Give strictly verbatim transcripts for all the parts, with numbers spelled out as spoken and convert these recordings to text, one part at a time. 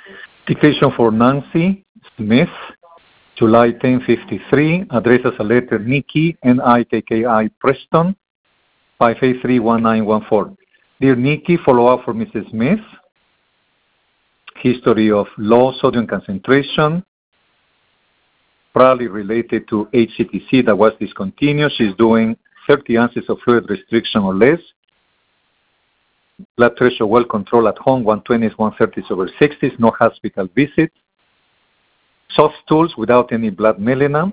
Dictation for Nancy Smith, July ten fifty-three, address as a letter Nikki, N I K K I Preston, five eight three one nine one four. Dear Nikki, follow up for Missus Smith. History of low sodium concentration, probably related to H C T C that was discontinued. She's doing thirty ounces of fluid restriction or less. Blood pressure well controlled at home, one twenties, one thirties over sixties, no hospital visit. Soft stools without any blood melena.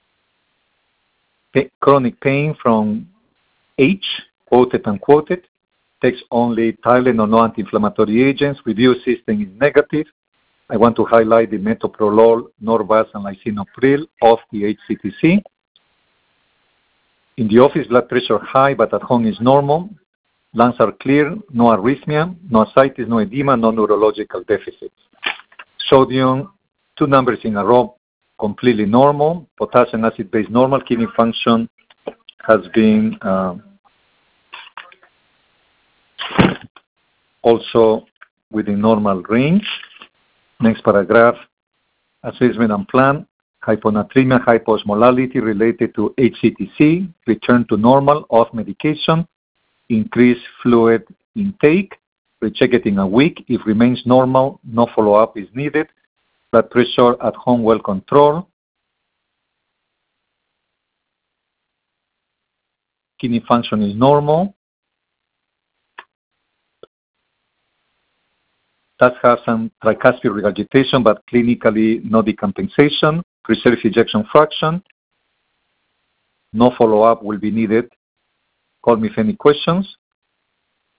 Pa- chronic pain from H, quoted and quoted. Takes only Tylenol, no anti-inflammatory agents. Review system is negative. I want to highlight the metoprolol, Norvasc, and lisinopril of the H C T C. In the office, blood pressure high, but at home is normal. Lungs are clear, no arrhythmia, no ascites, no edema, no neurological deficits. Sodium, two numbers in a row, completely normal. Potassium acid base normal. Kidney function has been uh, also within normal range. Next paragraph, assessment and plan. Hyponatremia, hyposmolality related to H C T C, return to normal, off medication, increase fluid intake, recheck it in a week. If remains normal, no follow-up is needed. Blood pressure at home well controlled. Kidney function is normal. Does have some tricuspid regurgitation, but clinically no decompensation. Preserved ejection fraction. No follow-up will be needed. Call me if any questions.